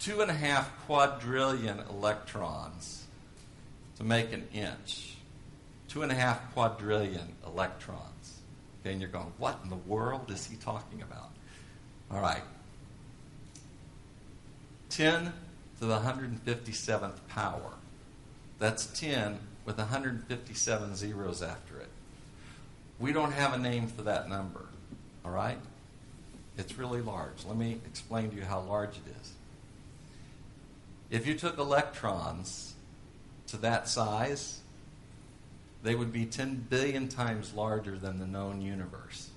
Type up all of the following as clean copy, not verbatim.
2.5 quadrillion electrons to make an inch. 2.5 quadrillion electrons. Okay, and you're going, what in the world is he talking about? All right. 10 to the 157th power. That's 10 with 157 zeros after it. We don't have a name for that number. All right? It's really large. Let me explain to you how large it is. If you took electrons to that size, they would be 10 billion times larger than the known universe.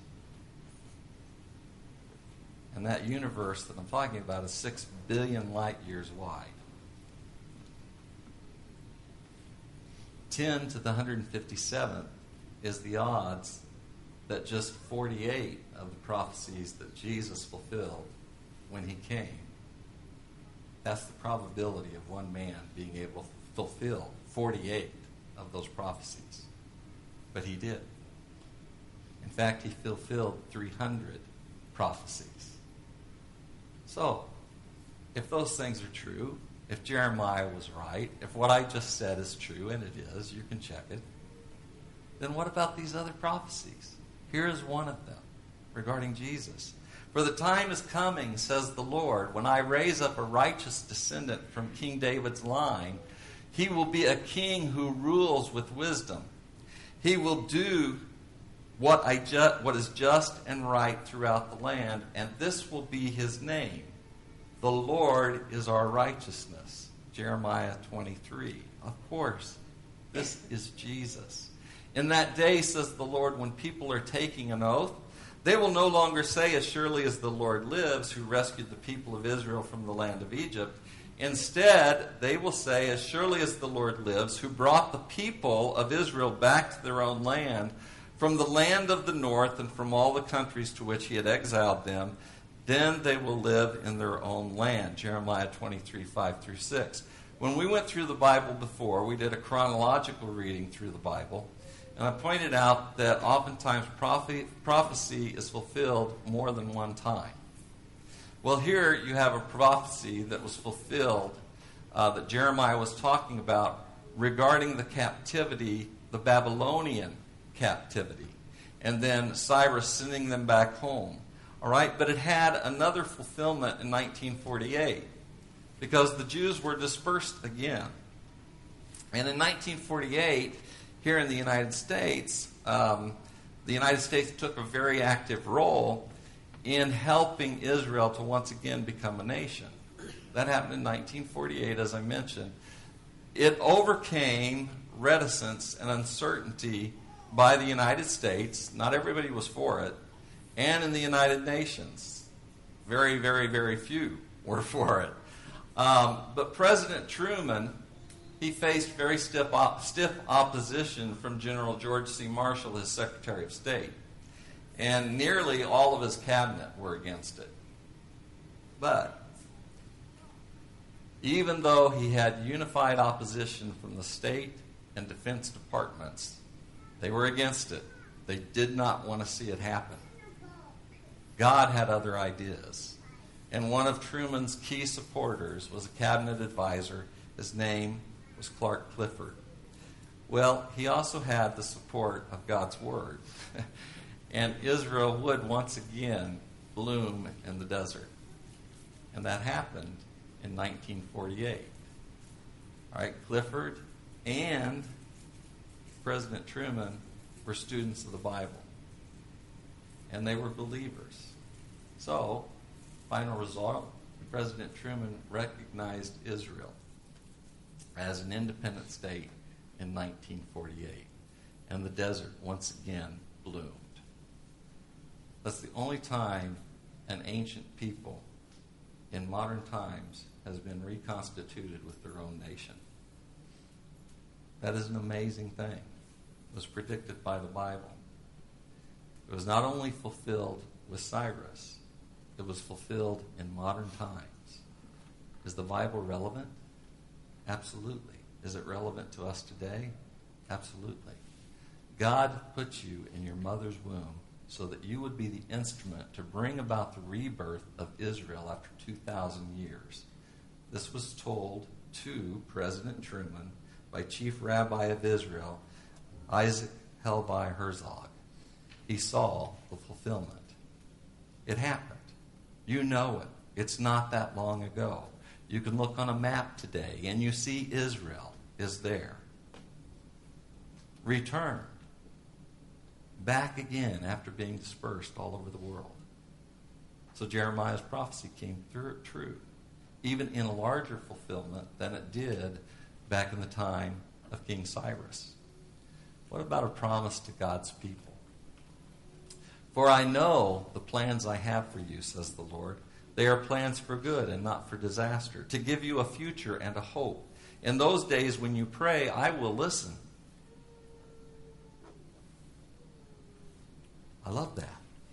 And that universe that I'm talking about is 6 billion light years wide. 10 to the 157th is the odds that just 48 of the prophecies that Jesus fulfilled when he came. That's the probability of one man being able to fulfill 48 of those prophecies. But he did. In fact, he fulfilled 300 prophecies. So, if those things are true, if Jeremiah was right, if what I just said is true, and it is, you can check it, then what about these other prophecies? Here is one of them regarding Jesus. For the time is coming, says the Lord, when I raise up a righteous descendant from King David's line. He will be a king who rules with wisdom. He will do what is just and right throughout the land, and this will be his name. The Lord is our righteousness. Jeremiah 23. Of course, this is Jesus. In that day, says the Lord, when people are taking an oath, they will no longer say, as surely as the Lord lives, who rescued the people of Israel from the land of Egypt. Instead, they will say, as surely as the Lord lives, who brought the people of Israel back to their own land, from the land of the north and from all the countries to which he had exiled them, then they will live in their own land. Jeremiah 23, 5 through 6. When we went through the Bible before, we did a chronological reading through the Bible. And I pointed out that oftentimes prophecy is fulfilled more than one time. Well, here you have a prophecy that was fulfilled that Jeremiah was talking about regarding the captivity, the Babylonian captivity, and then Cyrus sending them back home. All right, but it had another fulfillment in 1948 because the Jews were dispersed again. And in 1948, here in the United States took a very active role in helping Israel to once again become a nation. That happened in 1948, as I mentioned. It overcame reticence and uncertainty by the United States. Not everybody was for it. And in the United Nations. Very, very, very few were for it. But President Truman, he faced very stiff opposition from General George C. Marshall, his Secretary of State. And nearly all of his cabinet were against it. But even though he had unified opposition from the state and defense departments, they were against it. They did not want to see it happen. God had other ideas. And one of Truman's key supporters was a cabinet advisor. His name was Clark Clifford. Well, he also had the support of God's Word. And Israel would once again bloom in the desert. And that happened in 1948. All right, Clifford and President Truman were students of the Bible. And they were believers. So, final result, President Truman recognized Israel as an independent state in 1948. And the desert once again bloomed. That's the only time an ancient people in modern times has been reconstituted with their own nation. That is an amazing thing. It was predicted by the Bible. It was not only fulfilled with Cyrus, it was fulfilled in modern times. Is the Bible relevant? Absolutely. Is it relevant to us today? Absolutely. God put you in your mother's womb so that you would be the instrument to bring about the rebirth of Israel after 2,000 years. This was told to President Truman by Chief Rabbi of Israel, Isaac Helby Herzog. He saw the fulfillment. It happened. You know it. It's not that long ago. You can look on a map today and you see Israel is there. Returned. Back again after being dispersed all over the world. So Jeremiah's prophecy came true, even in a larger fulfillment than it did back in the time of King Cyrus. What about a promise to God's people? For I know the plans I have for you, says the Lord. They are plans for good and not for disaster, to give you a future and a hope. In those days when you pray, I will listen. I love that.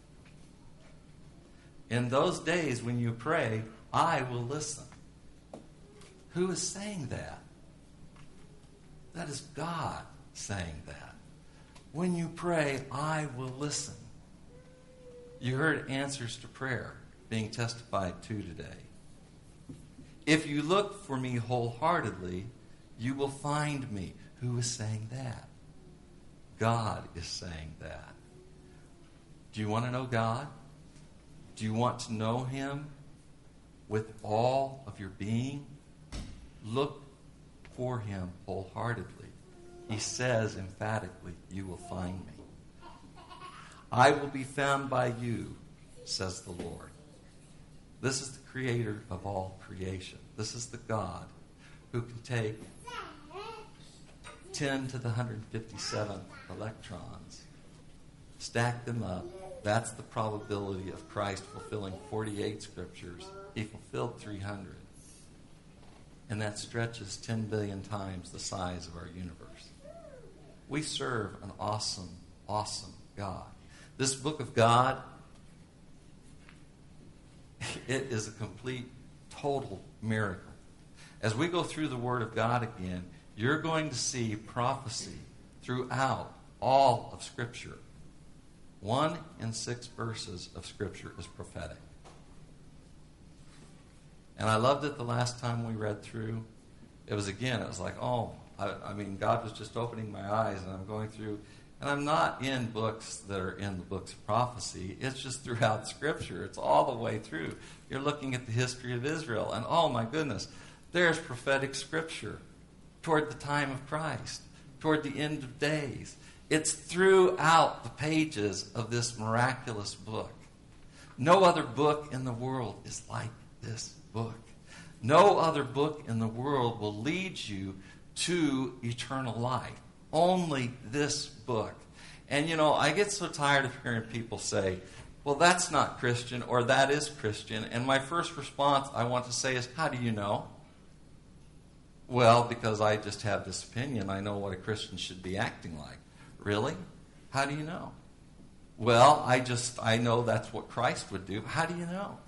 In those days when you pray, I will listen. Who is saying that? That is God saying that. When you pray, I will listen. You heard answers to prayer being testified to today. If you look for me wholeheartedly, you will find me. Who is saying that? God is saying that. Do you want to know God? Do you want to know Him with all of your being? Look for Him wholeheartedly. He says emphatically, you will find me. I will be found by you, says the Lord. This is the creator of all creation. This is the God who can take 10 to the 157 electrons, stack them up. That's the probability of Christ fulfilling 48 scriptures. He fulfilled 300. And that stretches 10 billion times the size of our universe. We serve an awesome, awesome God. This book of God, it is a complete, total miracle. As we go through the Word of God again, you're going to see prophecy throughout all of Scripture. 1 in 6 verses of Scripture is prophetic. And I loved it the last time we read through. It was like, God was just opening my eyes, and I'm going through. And I'm not in books that are in the books of prophecy. It's just throughout Scripture. It's all the way through. You're looking at the history of Israel, and oh my goodness, there's prophetic Scripture toward the time of Christ, toward the end of days. It's throughout the pages of this miraculous book. No other book in the world is like this book. No other book in the world will lead you to eternal life. Only this book. And I get so tired of hearing people say, well, that's not Christian, or that is Christian. And my first response I want to say is, how do you know? Well, because I just have this opinion. I know what a Christian should be acting like. Really? How do you know? Well, I know that's what Christ would do. How do you know?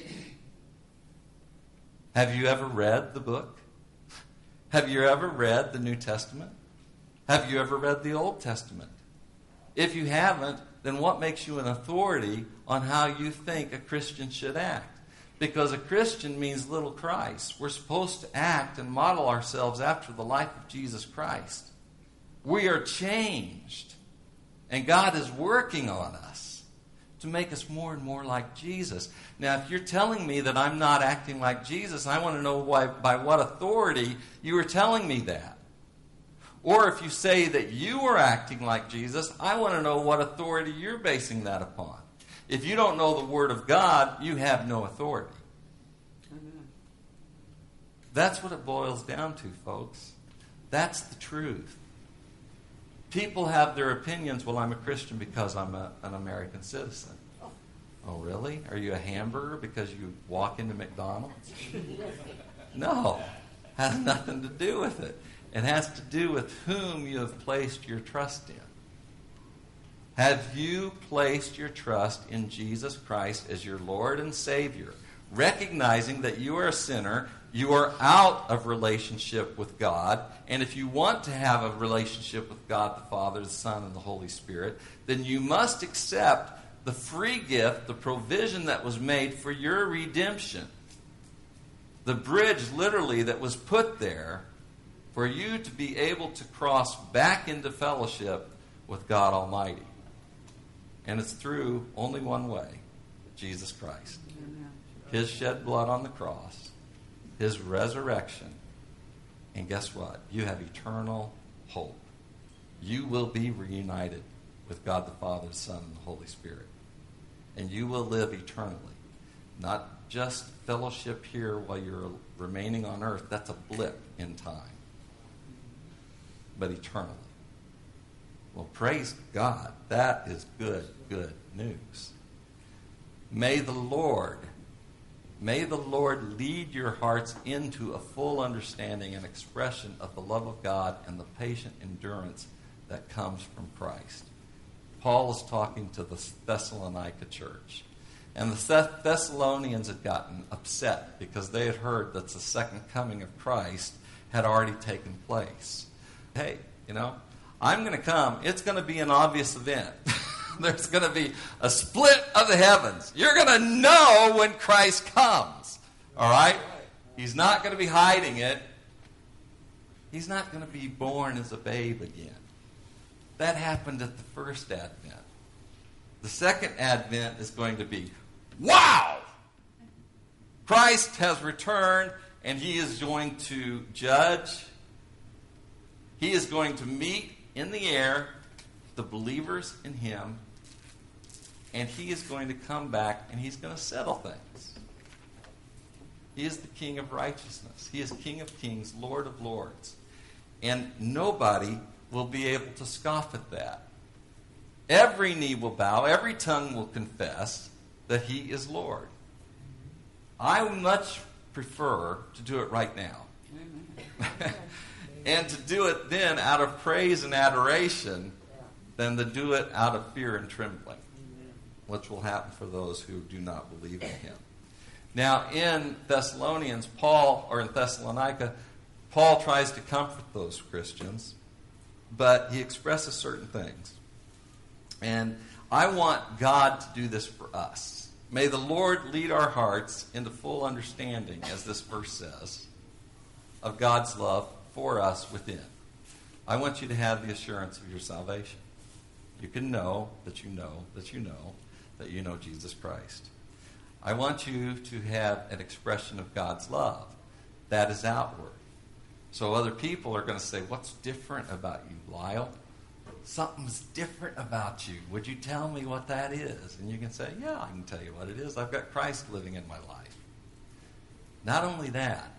Have you ever read the book? Have you ever read the New Testament? Have you ever read the Old Testament? If you haven't, then what makes you an authority on how you think a Christian should act? Because a Christian means little Christ. We're supposed to act and model ourselves after the life of Jesus Christ. We are changed. And God is working on us to make us more and more like Jesus. Now, if you're telling me that I'm not acting like Jesus, I want to know by what authority you are telling me that. Or if you say that you are acting like Jesus, I want to know what authority you're basing that upon. If you don't know the Word of God, you have no authority. Amen. That's what it boils down to, folks. That's the truth. People have their opinions. Well, I'm a Christian because I'm an American citizen. Oh, really? Are you a hamburger because you walk into McDonald's? No. Has nothing to do with it. It has to do with whom you have placed your trust in. Have you placed your trust in Jesus Christ as your Lord and Savior, recognizing that you are a sinner, you are out of relationship with God, and if you want to have a relationship with God the Father, the Son, and the Holy Spirit, then you must accept the free gift, the provision that was made for your redemption. The bridge, literally, that was put there for you to be able to cross back into fellowship with God Almighty. And it's through only one way, Jesus Christ. His shed blood on the cross, His resurrection, and guess what? You have eternal hope. You will be reunited with God the Father, the Son, and the Holy Spirit. And you will live eternally. Not just fellowship here while you're remaining on earth. That's a blip in time. But eternally. Well, praise God. That is good news. May the Lord lead your hearts into a full understanding and expression of the love of God and the patient endurance that comes from Christ. Paul is talking to the Thessalonica church. And the Thessalonians had gotten upset because they had heard that the second coming of Christ had already taken place. Hey, I'm going to come. It's going to be an obvious event. There's going to be a split of the heavens. You're going to know when Christ comes. All right? He's not going to be hiding it. He's not going to be born as a babe again. That happened at the first Advent. The second Advent is going to be, wow! Christ has returned, and He is going to judge. He is going to meet in the air the believers in Him, and He is going to come back, and He's going to settle things. He is the King of righteousness. He is King of kings, Lord of lords. And nobody will be able to scoff at that. Every knee will bow, every tongue will confess that He is Lord. I would much prefer to do it right now. And to do it then out of praise and adoration than to do it out of fear and trembling, which will happen for those who do not believe in Him. Now, in Thessalonica, Paul tries to comfort those Christians, but he expresses certain things. And I want God to do this for us. May the Lord lead our hearts into full understanding, as this verse says, of God's love for us within. I want you to have the assurance of your salvation. You can know that you know that you know that you know Jesus Christ. I want you to have an expression of God's love that is outward. So other people are going to say, what's different about you, Lyle? Something's different about you. Would you tell me what that is? And you can say, yeah, I can tell you what it is. I've got Christ living in my life. Not only that,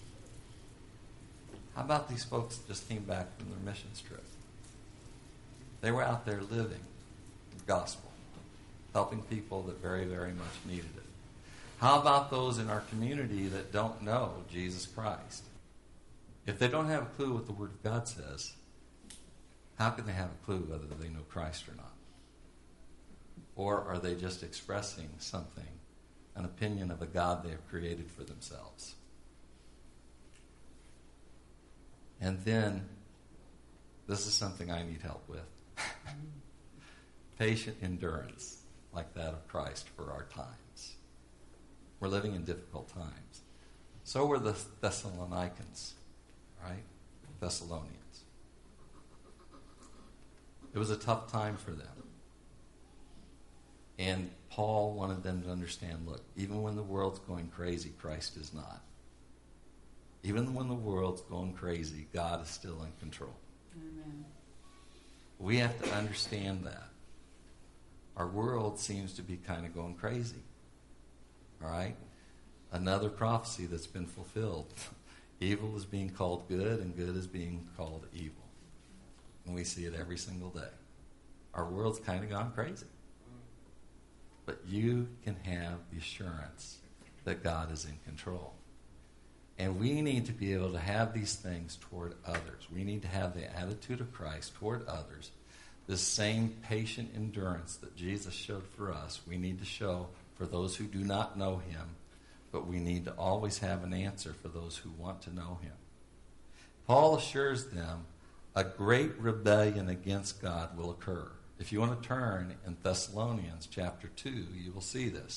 how about these folks that just came back from their missions trip? They were out there living the gospel, helping people that very, very much needed it. How about those in our community that don't know Jesus Christ? If they don't have a clue what the Word of God says, how can they have a clue whether they know Christ or not? Or are they just expressing something, an opinion of a God they have created for themselves? And then, this is something I need help with. Patient endurance like that of Christ for our times. We're living in difficult times. So were the Thessalonians, right? Thessalonians. It was a tough time for them. And Paul wanted them to understand, look, even when the world's going crazy, Christ is not. Even when the world's going crazy, God is still in control. Amen. We have to understand that. Our world seems to be kind of going crazy. All right? Another prophecy that's been fulfilled. Evil is being called good, and good is being called evil. And we see it every single day. Our world's kind of gone crazy. But you can have the assurance that God is in control. And we need to be able to have these things toward others. We need to have the attitude of Christ toward others. This same patient endurance that Jesus showed for us, we need to show for those who do not know Him. But we need to always have an answer for those who want to know Him. Paul assures them a great rebellion against God will occur. If you want to turn in Thessalonians chapter 2, you will see this.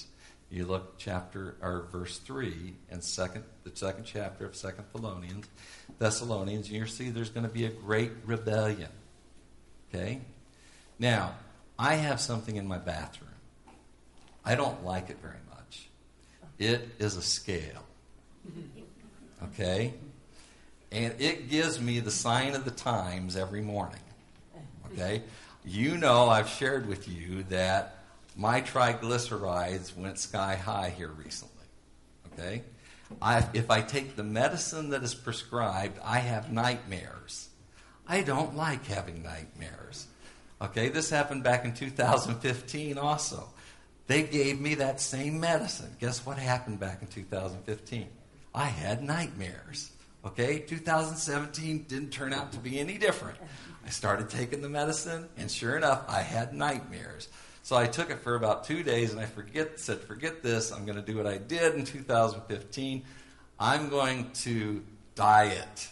You look verse 3 in the second chapter of 2 Thessalonians, and you'll see there's going to be a great rebellion. Okay? Now, I have something in my bathroom. I don't like it very much. It is a scale. Okay? And it gives me the sign of the times every morning. Okay? You know, I've shared with you that my triglycerides went sky high here recently. Okay? If I take the medicine that is prescribed, I have nightmares. I don't like having nightmares. Okay? This happened back in 2015 also. They gave me that same medicine. Guess what happened back in 2015? I had nightmares. Okay? 2017 didn't turn out to be any different. I started taking the medicine, and sure enough, I had nightmares. So I took it for about 2 days, and I said, forget this. I'm going to do what I did in 2015. I'm going to diet.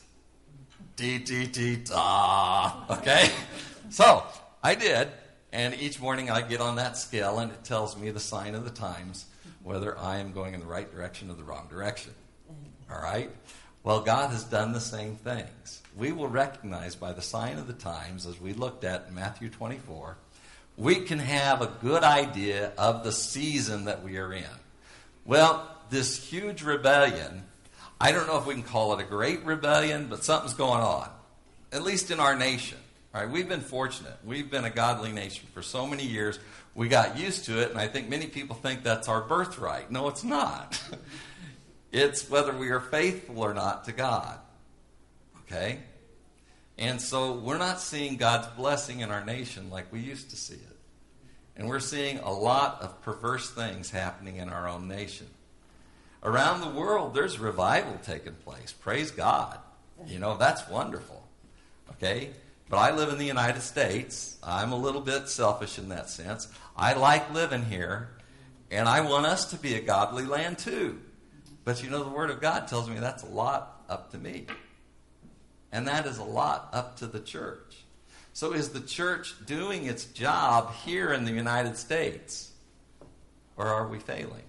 Da. Okay? So I did, and each morning I get on that scale, and it tells me the sign of the times, whether I am going in the right direction or the wrong direction. All right? Well, God has done the same things. We will recognize by the sign of the times, as we looked at in Matthew 24, we can have a good idea of the season that we are in. Well, this huge rebellion, I don't know if we can call it a great rebellion, but something's going on, at least in our nation. All right, we've been fortunate. We've been a godly nation for so many years. We got used to it, and I think many people think that's our birthright. No, it's not. It's whether we are faithful or not to God. Okay? And so we're not seeing God's blessing in our nation like we used to see it. And we're seeing a lot of perverse things happening in our own nation. Around the world, there's revival taking place. Praise God. You know, that's wonderful. Okay? But I live in the United States. I'm a little bit selfish in that sense. I like living here, and I want us to be a godly land too. But you know, the Word of God tells me that's a lot up to me. And that is a lot up to the church. So is the church doing its job here in the United States? Or are we failing?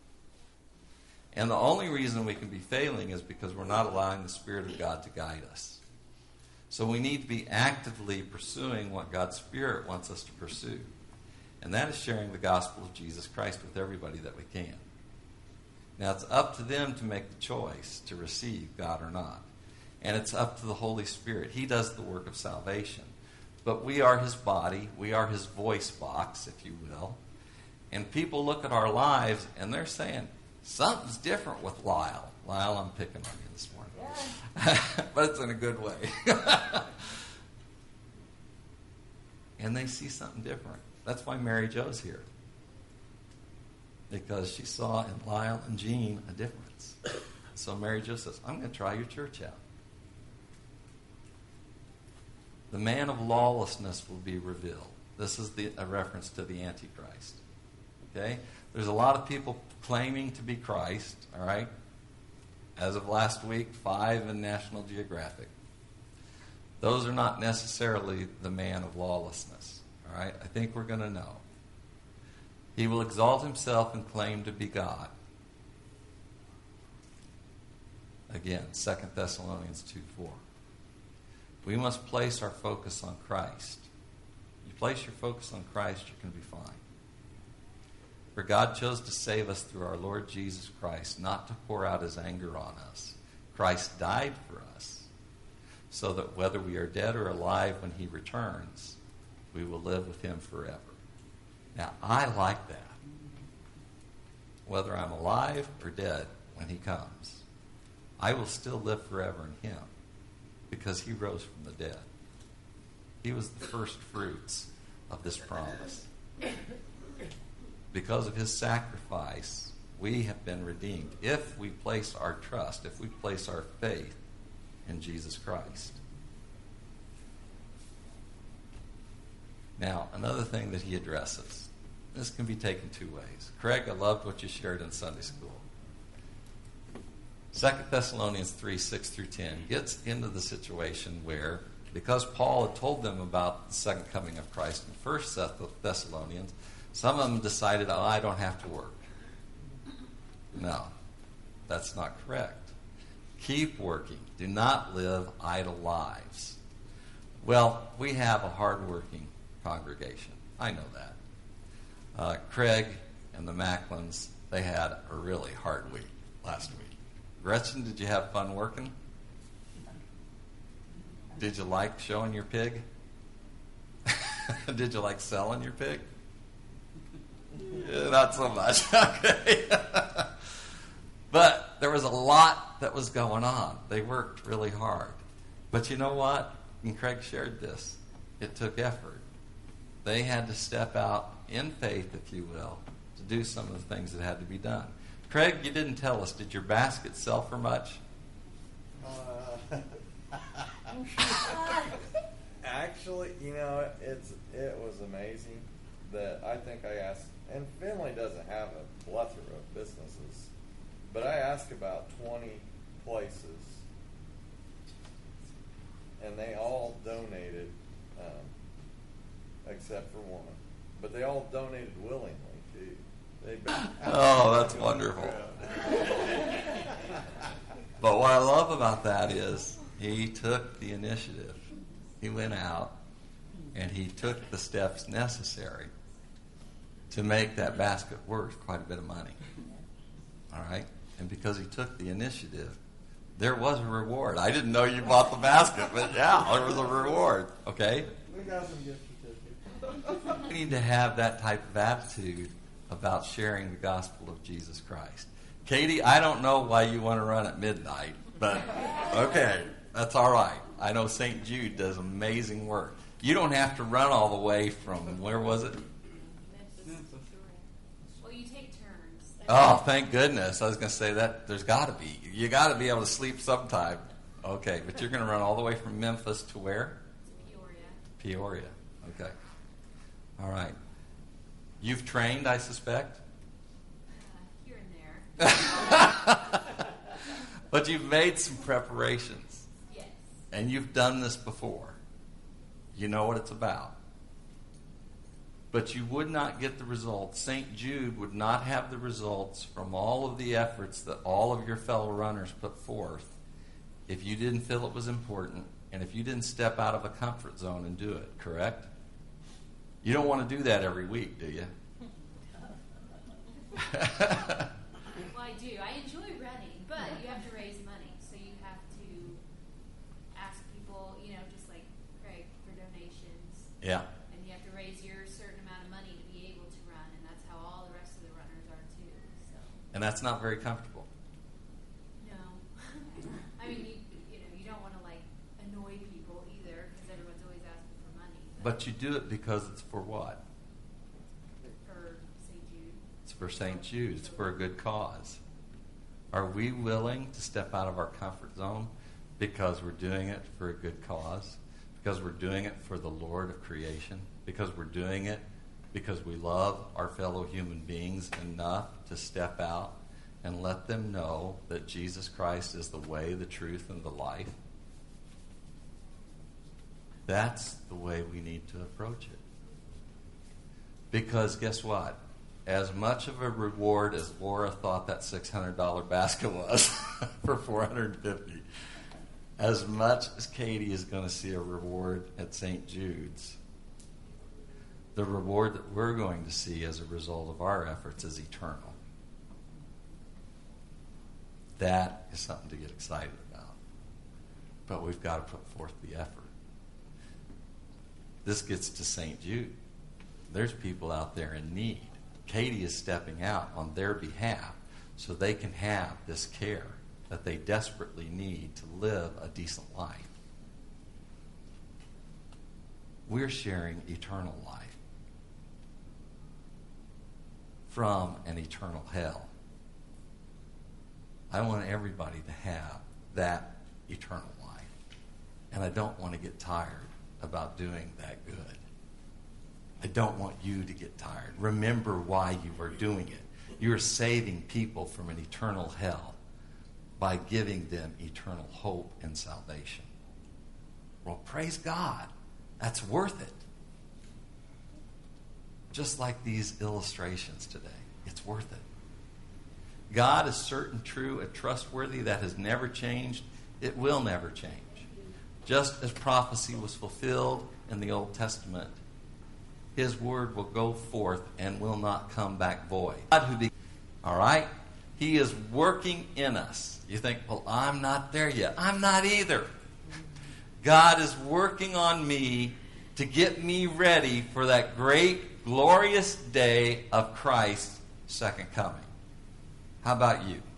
And the only reason we can be failing is because we're not allowing the Spirit of God to guide us. So we need to be actively pursuing what God's Spirit wants us to pursue. And that is sharing the gospel of Jesus Christ with everybody that we can. Now, it's up to them to make the choice to receive God or not. And it's up to the Holy Spirit. He does the work of salvation. But we are His body. We are His voice box, if you will. And people look at our lives, and they're saying, something's different with Lyle. Lyle, I'm picking on you this morning. Yeah. But it's in a good way. And they see something different. That's why Mary Jo's here. Because she saw in Lyle and Jean a difference. So Mary Jo says, I'm going to try your church out. The man of lawlessness will be revealed. This is a reference to the Antichrist. Okay? There's a lot of people claiming to be Christ, all right? As of last week, 5 in National Geographic. Those are not necessarily the man of lawlessness, all right? I think we're going to know. He will exalt himself and claim to be God. Again, 2 Thessalonians 2:4. We must place our focus on Christ. You place your focus on Christ, you can be fine. For God chose to save us through our Lord Jesus Christ, not to pour out His anger on us. Christ died for us, so that whether we are dead or alive when He returns, we will live with Him forever. Now, I like that. Whether I'm alive or dead when He comes, I will still live forever in Him because He rose from the dead. He was the first fruits of this promise. Because of His sacrifice, we have been redeemed if we place our trust, if we place our faith in Jesus Christ. Now, another thing that he addresses, this can be taken two ways. Craig, I loved what you shared in Sunday school. 2 Thessalonians 3:6-10 gets into the situation where, because Paul had told them about the second coming of Christ in 1 Thessalonians, some of them decided, I don't have to work. No, that's not correct. Keep working. Do not live idle lives. Well, we have a hard-working congregation. I know that. Craig and the Macklins, they had a really hard week last week. Gretchen, did you have fun working? Did you like showing your pig? Did you like selling your pig? Yeah, not so much. Okay. But there was a lot that was going on. They worked really hard. But you know what? And Craig shared this. It took effort. They had to step out in faith, if you will, to do some of the things that had to be done. Craig, you didn't tell us. Did your basket sell for much? Actually, it was amazing that I think I asked, and Finley doesn't have a plethora of businesses, but I asked about 20 places, and they all donated, except for one, but they all donated willingly too. Oh, that's wonderful. But what I love about that is he took the initiative. He went out and he took the steps necessary to make that basket worth quite a bit of money. All right? And because he took the initiative, there was a reward. I didn't know you bought the basket, but yeah, there was a reward. Okay? We got some gift certificates. We need to have that type of attitude about sharing the gospel of Jesus Christ. Katie, I don't know why you want to run at midnight, but okay, that's all right. I know St. Jude does amazing work. You don't have to run all the way from, where was it? Memphis. Well, you take turns. Oh, thank goodness. I was going to say that there's got to be. You got to be able to sleep sometime. Okay, but you're going to run all the way from Memphis to where? Peoria. Okay. All right. You've trained, I suspect? Here and there. But you've made some preparations. Yes. And you've done this before. You know what it's about. But you would not get the results. St. Jude would not have the results from all of the efforts that all of your fellow runners put forth if you didn't feel it was important and if you didn't step out of a comfort zone and do it, correct? You don't want to do that every week, do you? Well, I do. I enjoy running, but you have to raise money. So you have to ask people, just like Craig, for donations. Yeah. And you have to raise your certain amount of money to be able to run, and that's how all the rest of the runners are too. So. And that's not very comfortable. No. I mean, you don't want to annoy people either, because everyone's always asking for money. But you do it because it's for what? For St. Jude. It's for St. Jude. It's for a good cause. Are we willing to step out of our comfort zone because we're doing it for a good cause? Because we're doing it for the Lord of creation? Because we're doing it because we love our fellow human beings enough to step out and let them know that Jesus Christ is the way, the truth, and the life? That's the way we need to approach it. Because guess what? As much of a reward as Laura thought that $600 basket was for $450, as much as Katie is going to see a reward at St. Jude's, the reward that we're going to see as a result of our efforts is eternal. That is something to get excited about. But we've got to put forth the effort. This gets to St. Jude. There's people out there in need. Katie is stepping out on their behalf so they can have this care that they desperately need to live a decent life. We're sharing eternal life from an eternal hell. I want everybody to have that eternal life. And I don't want to get tired about doing that good. I don't want you to get tired. Remember why you are doing it. You're saving people from an eternal hell by giving them eternal hope and salvation. Well, praise God. That's worth it. Just like these illustrations today. It's worth it. God is certain, true, and trustworthy. That has never changed. It will never change. Just as prophecy was fulfilled in the Old Testament, His word will go forth and will not come back void. God all right? He is working in us. You think, well, I'm not there yet. I'm not either. God is working on me to get me ready for that great, glorious day of Christ's second coming. How about you?